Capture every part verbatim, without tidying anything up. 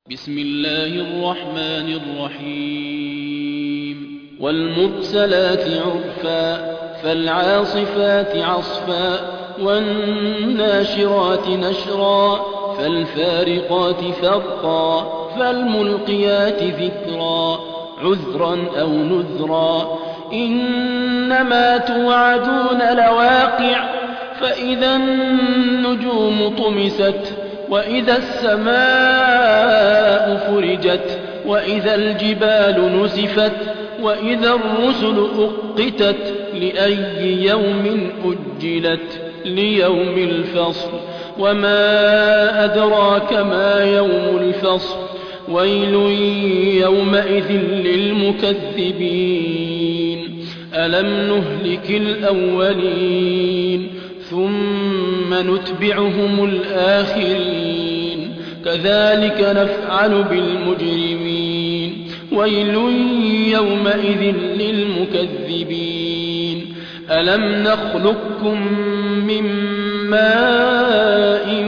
بسم الله الرحمن الرحيم والمرسلات عرفا فالعاصفات عصفا والناشرات نشرا فالفارقات فرقا فالملقيات ذكرا عذرا أو نذرا إنما توعدون لواقع فإذا النجوم طمست وإذا السماء فرجت وإذا الجبال نسفت وإذا الرسل أقتت لأي يوم أجلت ليوم الفصل وما أدراك ما يوم الفصل ويل يومئذ للمكذبين ألم نهلك الأولين ثم نتبعهم الآخرين كذلك نفعل بالمجرمين ويل يومئذ للمكذبين ألم نخلقكم من ماء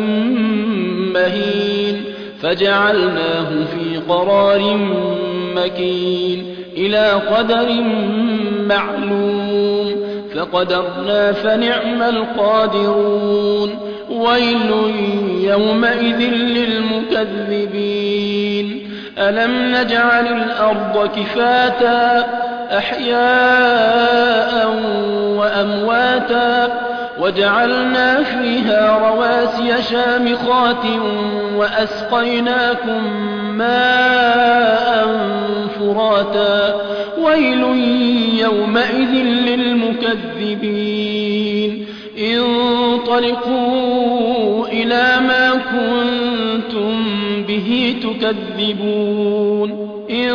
مهين فجعلناه في قرار مكين إلى قدر معلوم فقدرنا فنعم القادرون ويل يومئذ للمكذبين ألم نجعل الأرض كفاتا أحياء وأمواتا وجعلنا فيها رواسي شامخات وأسقيناكم ماء فراتا ويل يومئذ للمكذبين انطلقوا إلى ما كنتم به تكذبون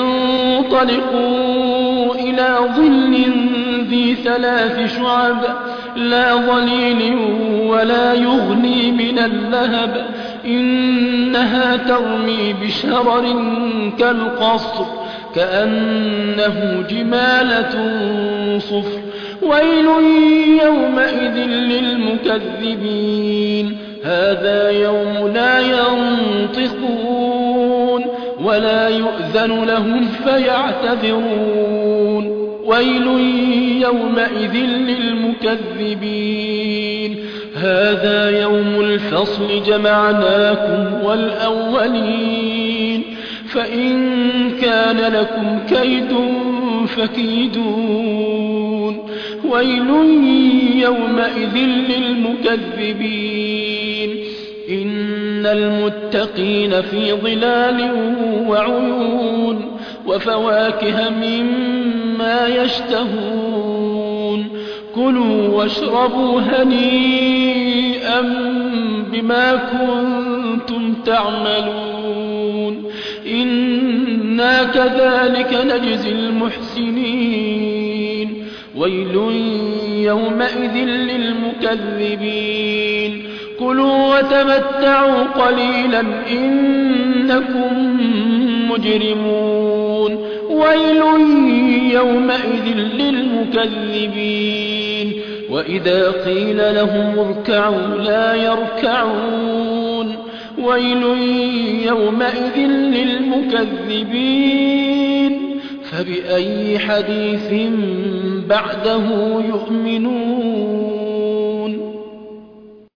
انطلقوا إلى ظل ذي ثلاث شعب لا ظليل ولا يغني من اللهب إنها ترمي بشرر كالقصر كأنه جمالة صفر ويل يومئذ للمكذبين هذا يوم لا ينطقون ولا يؤذن لهم فيعتذرون ويل يومئذ للمكذبين هذا يوم الفصل جمعناكم والأولين فإن كان لكم كيد فكيدون ويل يومئذ للمكذبين إن المتقين في ظلال وعيون وفواكه مما يشتهون كلوا واشربوا هنيئا بما كنتم تعملون إنا كذلك نجزي المحسنين ويل يومئذ للمكذبين كلوا وتمتعوا قليلا إنكم مجرمون ويل يومئذ للمكذبين وإذا قيل لهم اركعوا لا يركعون ويل يومئذ للمكذبين فبأي حديث بعده يؤمنون